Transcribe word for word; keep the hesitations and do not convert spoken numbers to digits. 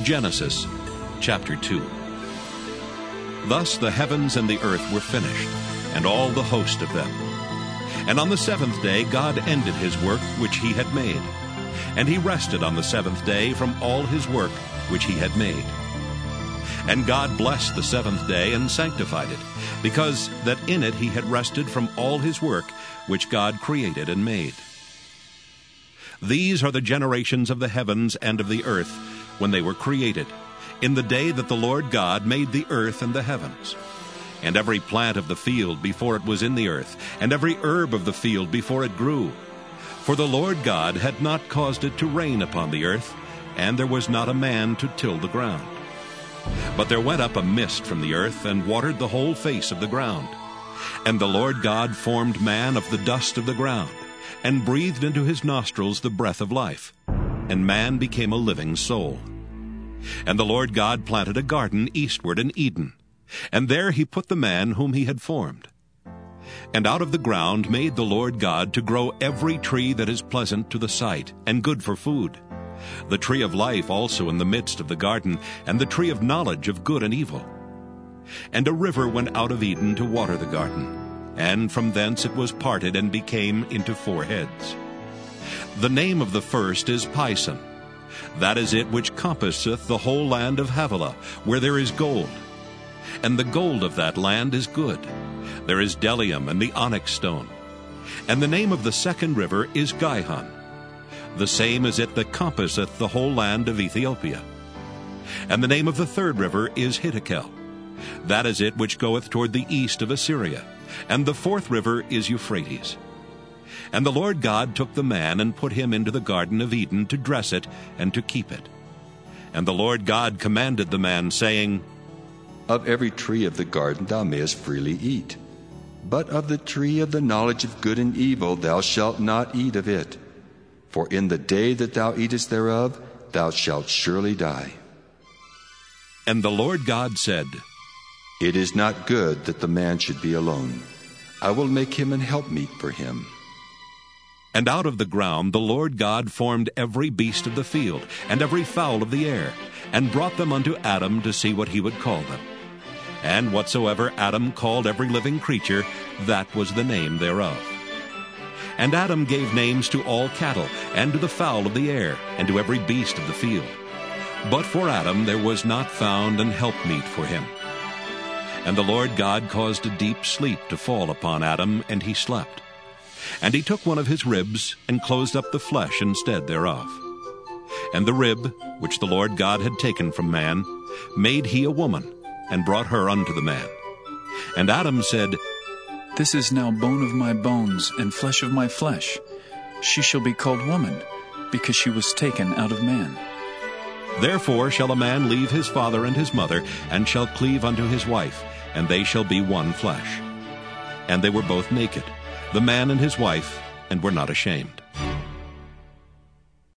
Genesis chapter two. Thus the heavens and the earth were finished, and all the host of them. And on the seventh day God ended his work which he had made. And he rested on the seventh day from all his work which he had made. And God blessed the seventh day and sanctified it, because that in it he had rested from all his work which God created and made. These are the generations of the heavens and of the earth when they were created, in the day that the Lord God made the earth and the heavens. And every plant of the field before it was in the earth, and every herb of the field before it grew. For the Lord God had not caused it to rain upon the earth, and there was not a man to till the ground. But there went up a mist from the earth, and watered the whole face of the ground. And the Lord God formed man of the dust of the ground, and breathed into his nostrils the breath of life, and man became a living soul. And the Lord God planted a garden eastward in Eden, and there he put the man whom he had formed. And out of the ground made the Lord God to grow every tree that is pleasant to the sight, and good for food, the tree of life also in the midst of the garden, and the tree of knowledge of good and evil. And a river went out of Eden to water the garden, and from thence it was parted and became into four heads. The name of the first is Pison. That is it which compasseth the whole land of Havilah, where there is gold. And the gold of that land is good. There is bdellium and the onyx stone. And the name of the second river is Gihon. The same is it that compasseth the whole land of Ethiopia. And the name of the third river is Hiddekel. That is it which goeth toward the east of Assyria. And the fourth river is Euphrates. And the Lord God took the man and put him into the garden of Eden to dress it and to keep it. And the Lord God commanded the man, saying, Of every tree of the garden thou mayest freely eat, but of the tree of the knowledge of good and evil thou shalt not eat of it. For in the day that thou eatest thereof thou shalt surely die. And the Lord God said, It is not good that the man should be alone. I will make him an helpmeet for him. And out of the ground the Lord God formed every beast of the field, and every fowl of the air, and brought them unto Adam to see what he would call them. And whatsoever Adam called every living creature, that was the name thereof. And Adam gave names to all cattle, and to the fowl of the air, and to every beast of the field. But for Adam there was not found an helpmeet for him. And the Lord God caused a deep sleep to fall upon Adam, and he slept. And he took one of his ribs, and closed up the flesh instead thereof. And the rib, which the Lord God had taken from man, made he a woman, and brought her unto the man. And Adam said, This is now bone of my bones, and flesh of my flesh. She shall be called woman, because she was taken out of man. Therefore shall a man leave his father and his mother, and shall cleave unto his wife, and they shall be one flesh. And they were both naked, the man and his wife, and were not ashamed.